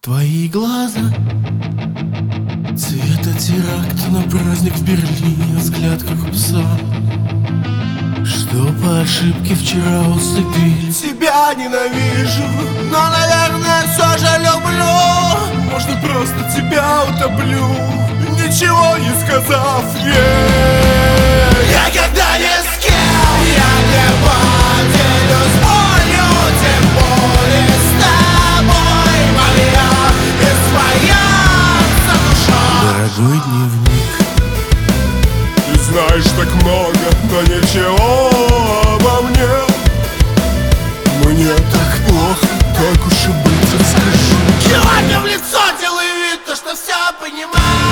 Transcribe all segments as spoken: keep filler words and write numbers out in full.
Твои глаза цвета теракта на праздник в Берлине, взгляд как у пса, что по ошибке вчера усыпили. Тебя ненавижу, но, наверное, все же люблю. Может, просто тебя утоплю, ничего не сказав ей. Я когда ни с кем, я не поделюсь болью, тем более с тобой, моя и своя душа. Дорогой дневник, ты знаешь так много, но ничего обо мне. Мне так плохо, как уж и быть, расскажи. Килами в лицо делай вид, то что все понимаешь.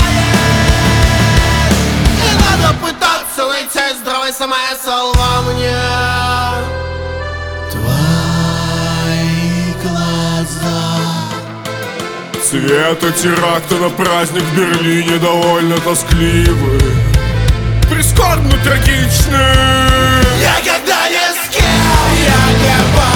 Не надо пытаться найти здравый смысл во мне. твои глаза Цвета теракта на праздник в Берлине довольно тоскливы, прискорбно трагичны. Я когда ни с кем, я не